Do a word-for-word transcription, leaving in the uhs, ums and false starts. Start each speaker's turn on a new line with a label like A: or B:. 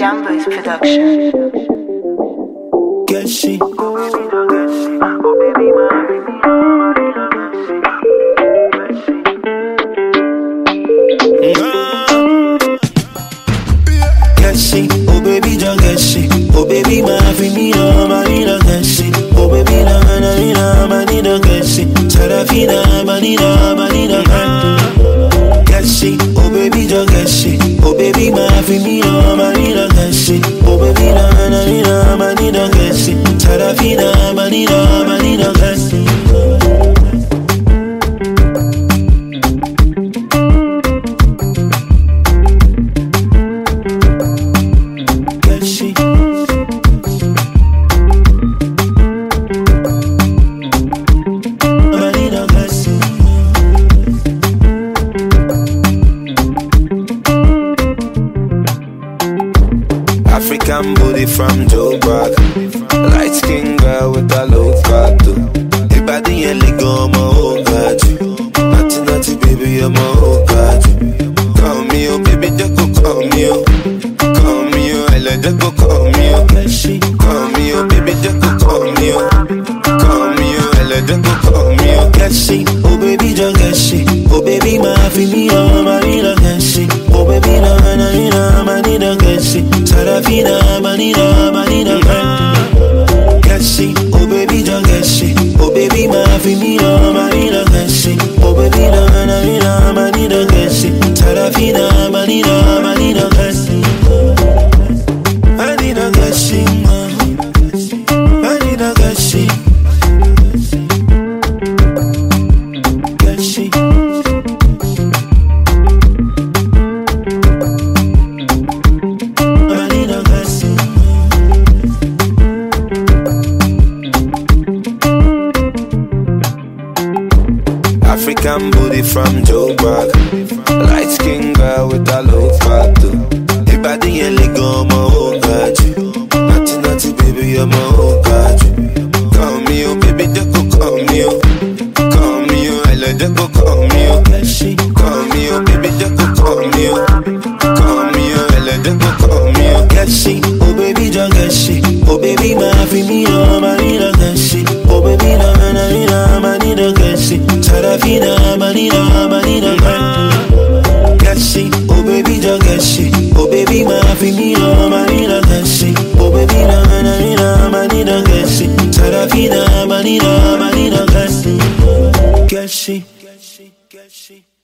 A: Jambo's production.
B: Get she. Get she, oh baby, just get she. Oh baby, my finina, my nina, get she. Oh baby, na na na, my nina, get she. Sarafina, my nina, my nina, get she. Oh baby, just get she. Oh baby, my finina, my nina, get she. Oh baby, na na na, my nina, get she. Sarafina, my nina, my nina, get she. African booty from Joburg, light skin girl with a low cut too. Hey body and leg on my whole got you. Naughty naughty baby, I'm a whole got you. Call me oh baby, just go call me oh. Call me oh, I like just go call me oh. Call me oh baby, just go call me oh. Call me oh, I like just go call me oh. Get she, oh baby, just get she. Oh baby, my finina, my nina, get she. Oh baby, na na na, my nina, get she. Sarafina, manina, manina, get she. Oh baby, just get she. Oh baby, my finina, manina, get she. Oh baby, na na na, manina, get she. Sarafina, manina, manina, get she. Manina, get she, manina, get she. Get she. African booty from Joburg, light skin girl with a low fat too. Hey body and leg on my whole got you. Naughty naughty baby, I'm a whole got you. Call me oh baby, just go call me oh. Call me oh, I like just go call me oh. Call me oh baby, just go call me oh. Call me oh, I like just go call me oh. Get she, oh baby, just get she. Oh baby, my finina, my nina, get she. Oh baby, na na na, my nina, get she. Sarafina, manina, manina, get she. Oh baby, just get she. Oh baby, my finina, manina, get she. Oh baby, na na na, manina, get she. Sarafina, manina, manina, get she. Get she.